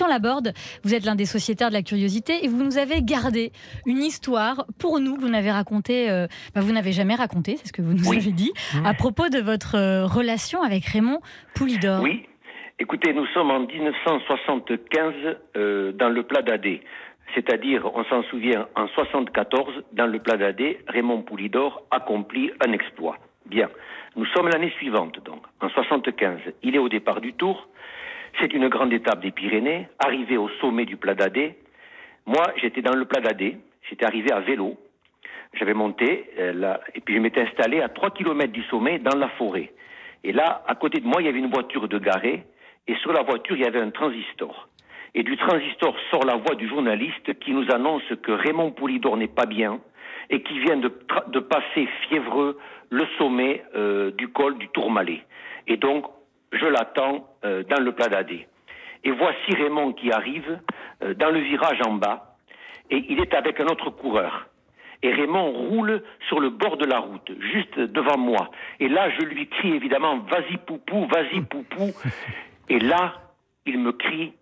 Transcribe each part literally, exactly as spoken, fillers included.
Christian Laborde, vous êtes l'un des sociétaires de la curiosité et vous nous avez gardé une histoire pour nous que vous n'avez raconté, euh, bah vous n'avez jamais raconté, c'est ce que vous nous oui. avez dit, mmh. à propos de votre euh, relation avec Raymond Poulidor. Oui, écoutez, nous sommes en dix-neuf cent soixante-quinze euh, dans le Pla d'Adé. C'est-à-dire, on s'en souvient, en soixante-quatorze, dans le Pla d'Adé, Raymond Poulidor accomplit un exploit. Bien. Nous sommes l'année suivante, donc, en soixante-quinze. Il est au départ du Tour. C'est une grande étape des Pyrénées. Arrivé au sommet du Pla d'Adé. Moi, j'étais dans le Pla d'Adé. J'étais arrivé à vélo. J'avais monté, euh, là, et puis je m'étais installé à trois kilomètres du sommet, dans la forêt. Et là, à côté de moi, il y avait une voiture de garée. Et sur la voiture, il y avait un transistor. Et du transistor sort la voix du journaliste qui nous annonce que Raymond Poulidor n'est pas bien et qui vient de, tra- de passer fiévreux le sommet euh, du col du Tourmalet. Et donc, je l'attends euh, dans le Pla d'Adé. Et voici Raymond qui arrive euh, dans le virage en bas et il est avec un autre coureur. Et Raymond roule sur le bord de la route, juste devant moi. Et là, je lui crie évidemment « Vas-y poupou, vas-y poupou ». Et là, il me crie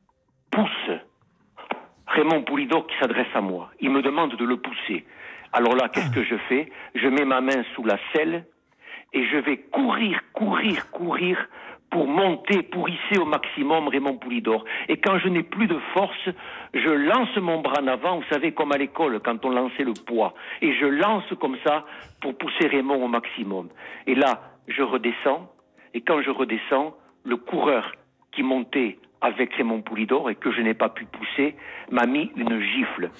« Pousse ». Raymond Poulidor qui s'adresse à moi. Il me demande de le pousser. Alors là, qu'est-ce que je fais? Je mets ma main sous la selle et je vais courir, courir, courir pour monter, pour hisser au maximum Raymond Poulidor. Et quand je n'ai plus de force, je lance mon bras en avant, vous savez, comme à l'école, quand on lançait le poids. Et je lance comme ça pour pousser Raymond au maximum. Et là, je redescends. Et quand je redescends, le coureur qui montait avec Raymond Poulidor et que je n'ai pas pu pousser, m'a mis une gifle.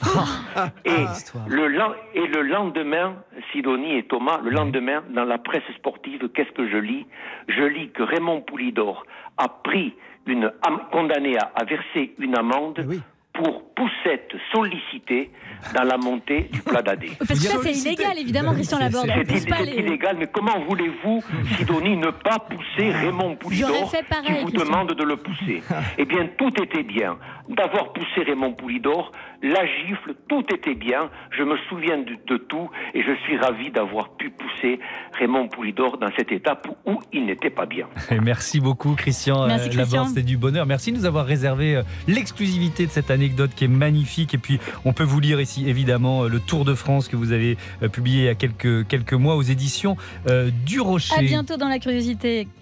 et, le, et le lendemain, Sidonie et Thomas, le lendemain, dans la presse sportive, qu'est-ce que je lis? Je lis que Raymond Poulidor a pris une condamné à, à verser une amende oui. pour poussette sollicitée dans la montée du Pla d'Adé. Parce que ça, c'est illégal, évidemment, Christian Laborde. C'est, c'est, c'est les... illégal, mais comment voulez-vous, Sidonie, ne pas pousser Raymond Poulidor pareil, qui vous Christian. demande de le pousser? Eh bien, tout était bien. D'avoir poussé Raymond Poulidor, la gifle, tout était bien. Je me souviens de, de tout et je suis ravi d'avoir pu pousser Raymond Poulidor dans cette étape où il n'était pas bien. Et merci beaucoup, Christian, merci, euh, Christian. Laborde, c'était du bonheur. Merci de nous avoir réservé euh, l'exclusivité de cette anecdote qui est magnifique. Et puis, on peut vous lire ici, évidemment, le Tour de France que vous avez euh, publié il y a quelques, quelques mois aux éditions euh, du Rocher. À bientôt dans La Curiosité.